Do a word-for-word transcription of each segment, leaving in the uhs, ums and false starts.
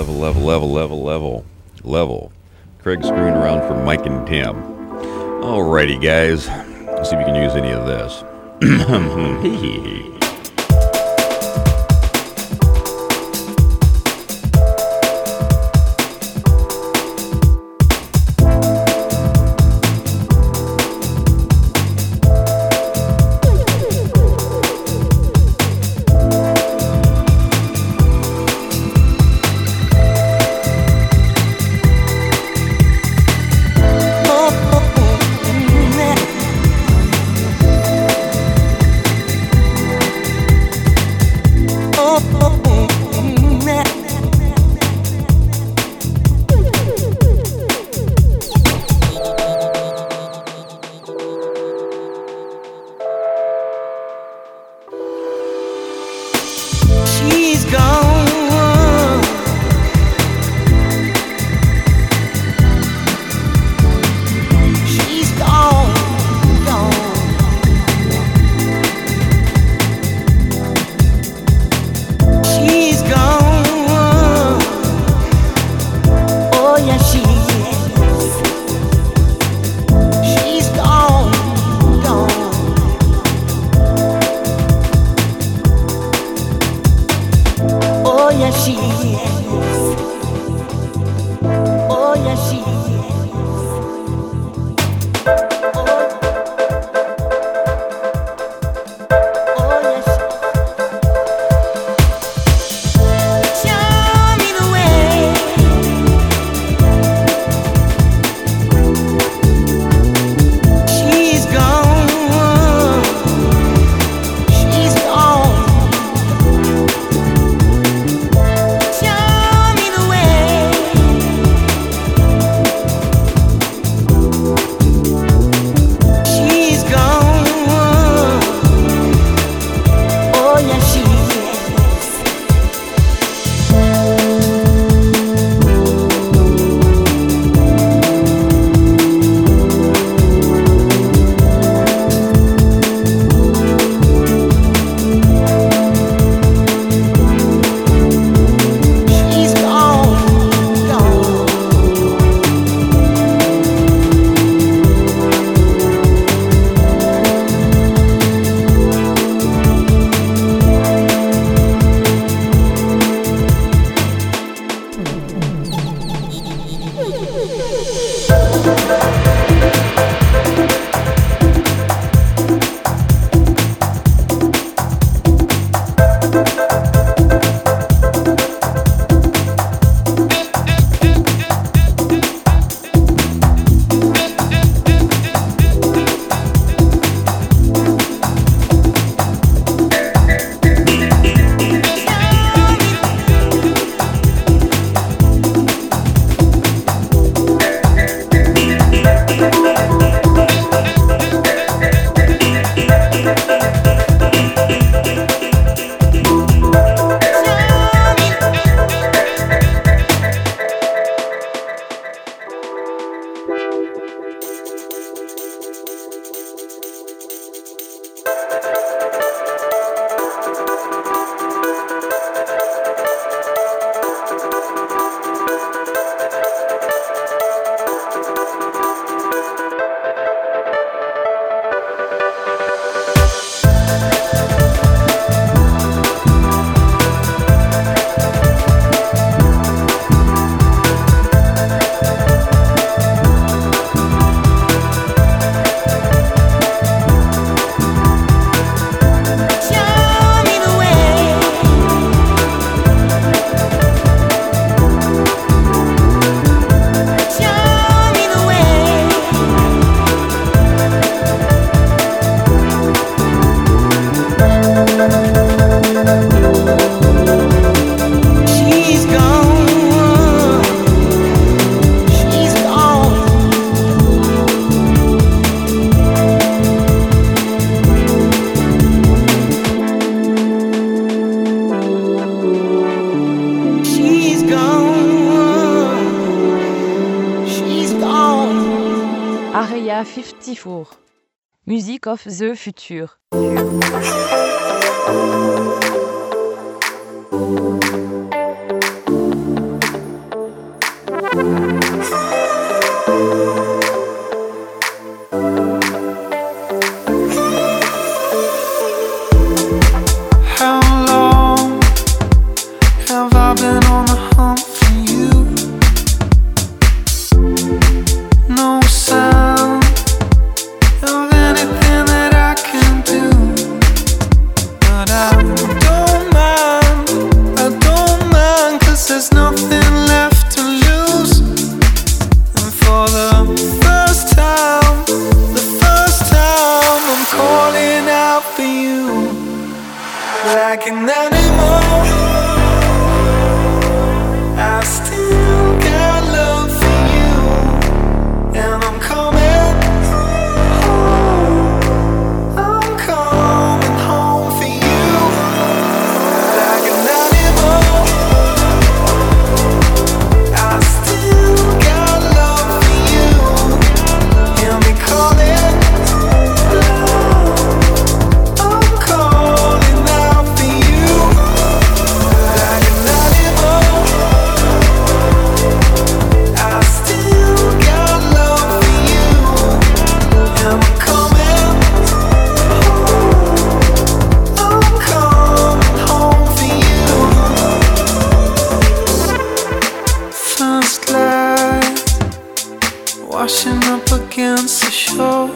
level, level, level, level, level, level. Craig screwing around for Mike and Tim. Alrighty, guys. Let's see if you can use any of this. Area fifty-four. Music of the Future. like an animal. I still got love for you, and I'm coming home. I'm coming home for you, like an animal. I still got love for you, hear me calling. I'm calling out for you, like an animal. I still got love for you, and I'm coming home. I'm coming home for you. First light washing up against the shore.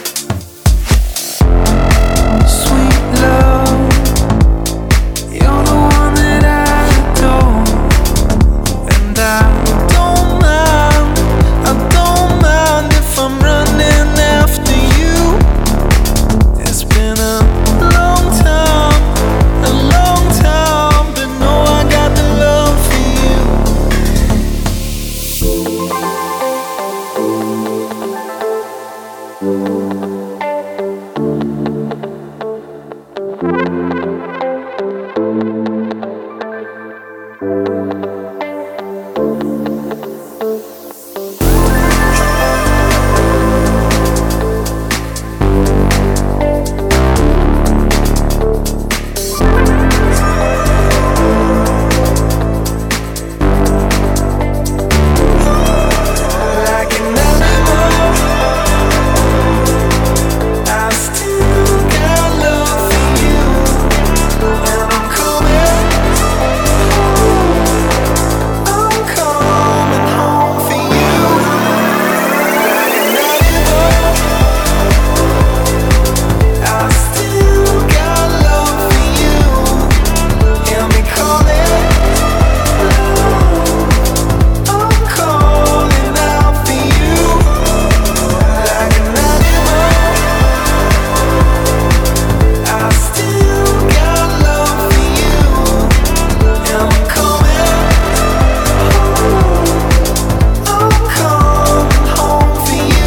Sweet love, you're the one that I adore. And I don't mind, I don't mind if I'm running after you. It's been a long time, a long time, but no, I got the love for you. Like an animal, I still got love for you, and I'm coming home. I'm coming home for you, like an animal. I still got love for you, hear me calling. I'm calling out for you, like an animal. I still got love for you, and I'm coming home. I'm coming home for you.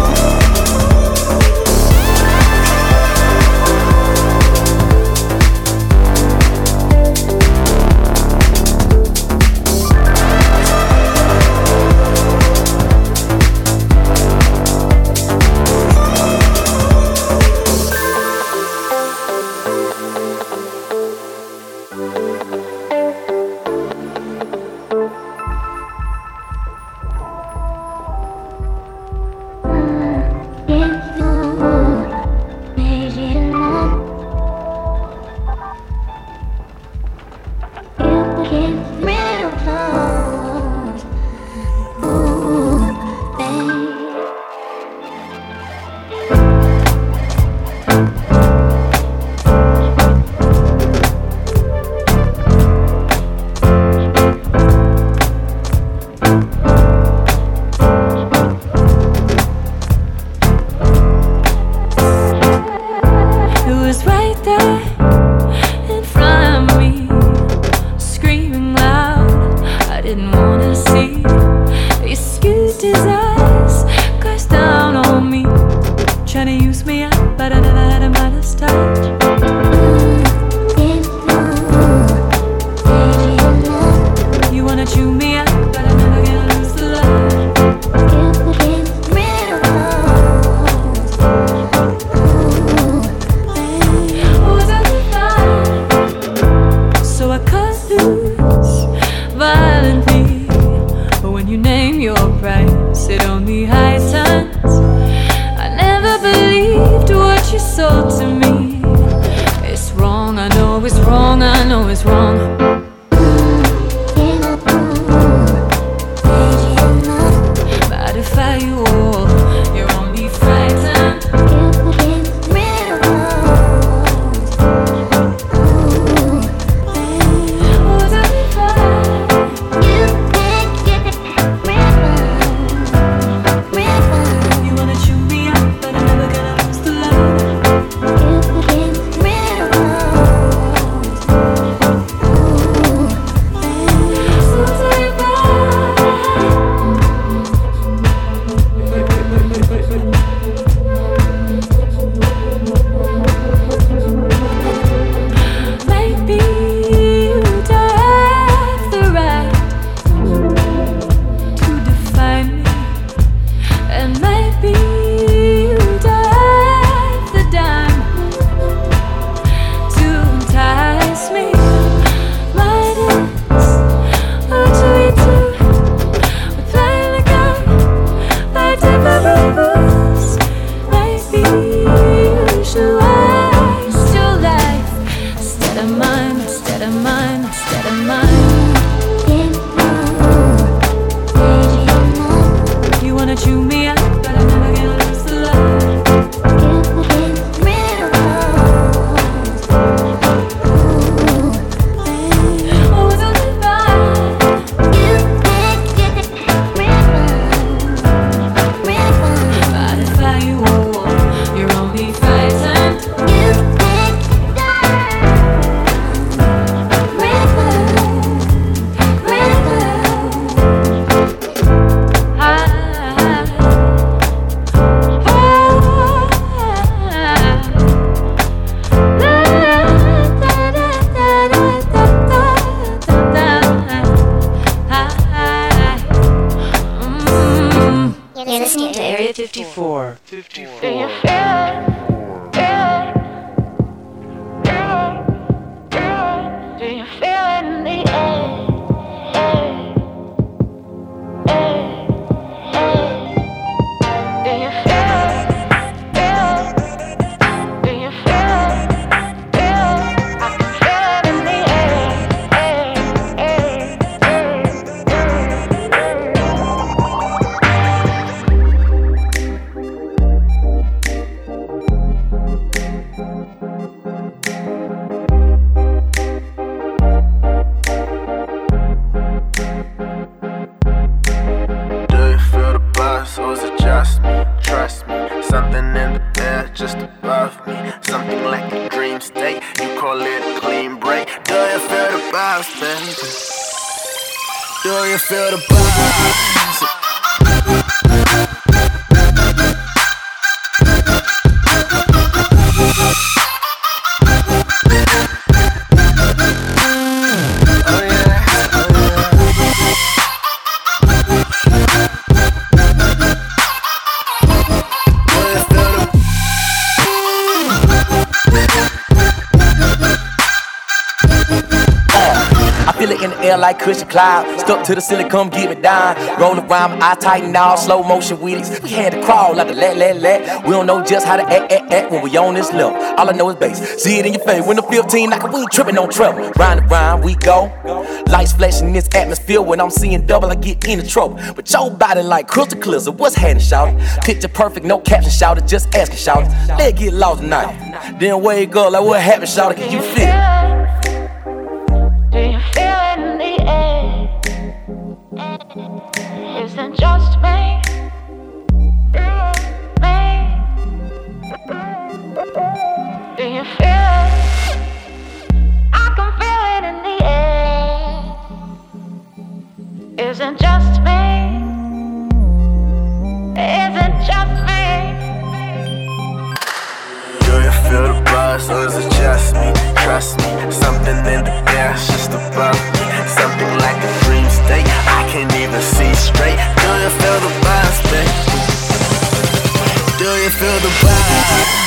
It was right there in front of me, screaming loud. I didn't wanna see. He scooped his eyes, crashed down on me, trying to use me up, but I never had a Midas touch. You wanna chew me up, but I never get lose the love. Was I defined? So I cut loose violently. But when you name your price, it only heightens. I never believed what you sold to me. It's wrong, I know it's wrong, I know it's wrong. But if I you all, you're only frightened. Was I defined? You wanna chew me up, but I'm never gonna lose the love. fifty-four. fifty-four. Do you feel it? Feel it? Feel it? Feel it? Do you feel it in the air? Air. Air. Air. Do you feel it? Feel it? Do you feel it? Feel it? I can feel it in the air. Air. Air. So is it just me? Trust me, something in the air just above me. Something like a dream state, you call it a clean break. Do you feel the vibes, baby? Do you feel the vibes? In the air like cushion cloud, stuck to the ceiling, come get me down. Roll around, my eye tighten all slow motion with it. We had to crawl like a let, let, let. We don't know just how to act, act, act when we on this level. All I know is bass. See it in your face when the fifteen like we ain't tripping on trouble. Round and round we go. Lights flashing in this atmosphere. When I'm seeing double, I get into trouble. But your body like crystal clear, so what's happening, shout? Picture perfect, no caption, shout it. Just asking, shout it. Let's get lost tonight. Then wake up like what happened, shout it. Can you feel it? Do you feel it in the air? Is it just me? Me? Do you feel it? I can feel it in the air. Is it just me? Is it just me? Do you feel the buzz or is it just me? Trust me, something in the air just above me. Something like a dream state, I can't even see straight. Do you feel the buzz, baby? Do you feel the buzz?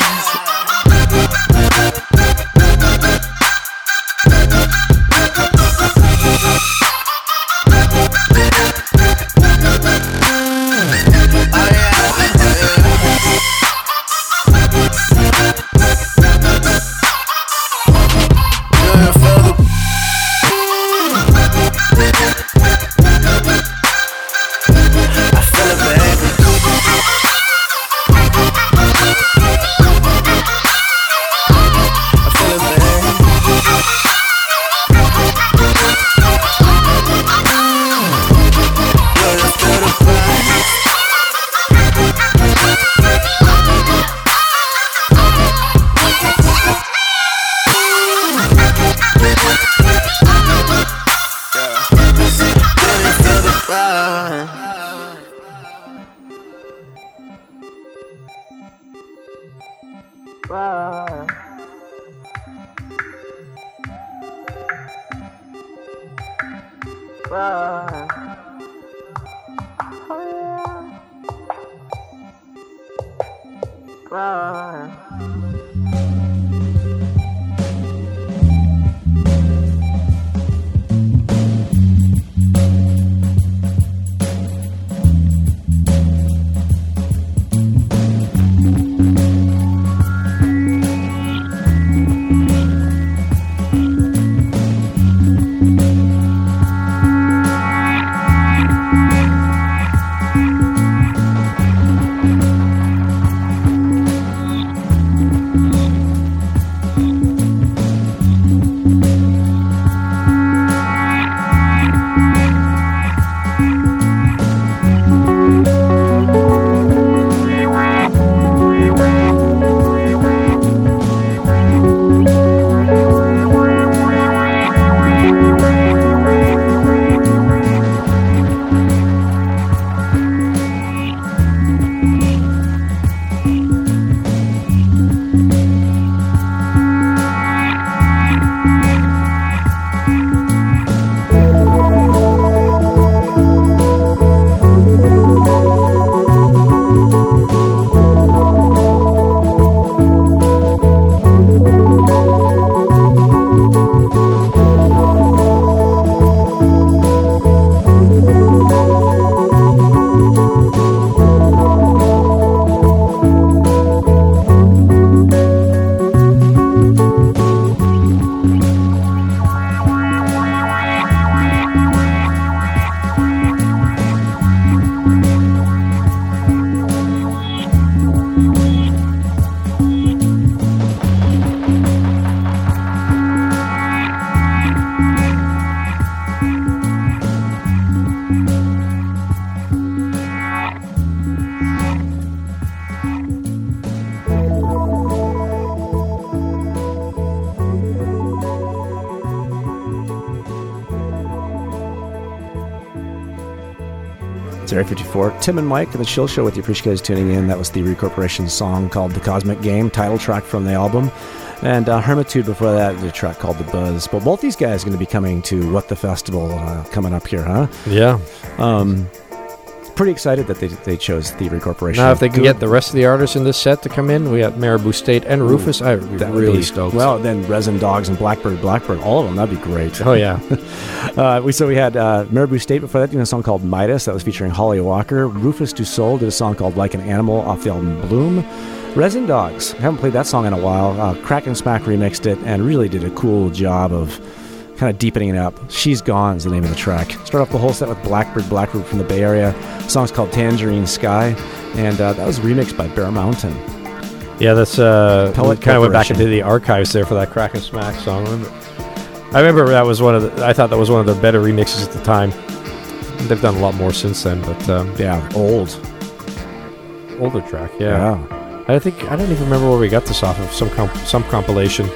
It's Area fifty-four. Tim and Mike and the Chill Show with you. Appreciate you guys tuning in. That was Thievery Corporation's song called The Cosmic Game, title track from the album. And uh, Hermitude before that, the track called The Buzz. But both these guys are going to be coming to What the Festival uh, coming up here, huh? Yeah. Um, pretty excited that they they chose Thievery Corporation. Now, if they can Good. get the rest of the artists in this set to come in, we got Marabou State and Rufus. I would be That would really be- stoked. Well, then Resin Dogs and Blackbird Blackbird, all of them, that'd be great. oh, yeah. Uh, we so we had uh, Marabou State before that doing a song called Midas that was featuring Holly Walker. Rufus Du Sol did a song called Like an Animal off the album Bloom. Resin Dogs, haven't played that song in a while. Uh, Crack and Smack remixed it and really did a cool job of kind of deepening it up. She's Gone is the name of the track. Start off the whole set with Blackbird Blackbird from the Bay Area. The song's called Tangerine Sky, and uh, that was remixed by Bear Mountain. Yeah, that's uh, Pellet kind of went back Corporation. into the archives there for that Crack and Smack song. I remember, I remember that was one of the, I thought that was one of the better remixes at the time. They've done a lot more since then, but um, Yeah, old. older track, yeah. Yeah. I think I don't even remember where we got this off of. Some comp- some compilation.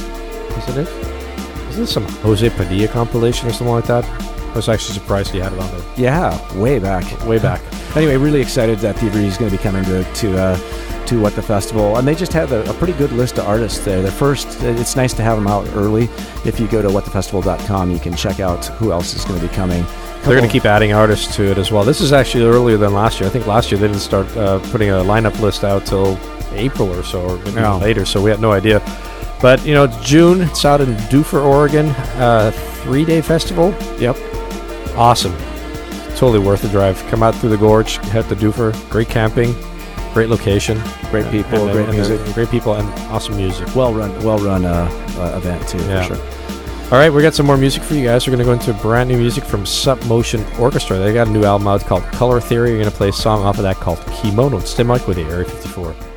Is it it? Isn't it some Jose Padilla compilation or something like that? I was actually surprised he had it on there. Yeah, way back. Way back. Anyway, really excited that Thievery is going to be coming to to uh, to What the Festival, and they just have a, a pretty good list of artists there. Their first, it's nice to have them out early. If you go to what the festival dot com, you can check out who else is going to be coming. They're going to keep adding artists to it as well. This is actually earlier than last year. I think last year they didn't start uh, putting a lineup list out till April or so, or maybe No. even later, so we had no idea. But, you know, it's June. It's out in Duffer, Oregon. Uh, three-day festival. Yep. Awesome. Totally worth the drive. Come out through the gorge, head to Duffer. Great camping, great location. Great people, and, great and, music. and great people, and awesome music. Well run, well run uh, uh, event too, Yeah. for sure. All right, we got some more music for you guys. We're going to go into brand new music from Sup Motion Orchestra. They got a new album out called Color Theory. We're going to play a song off of that called Kimono. It's Tim Mike with you, Area fifty-four.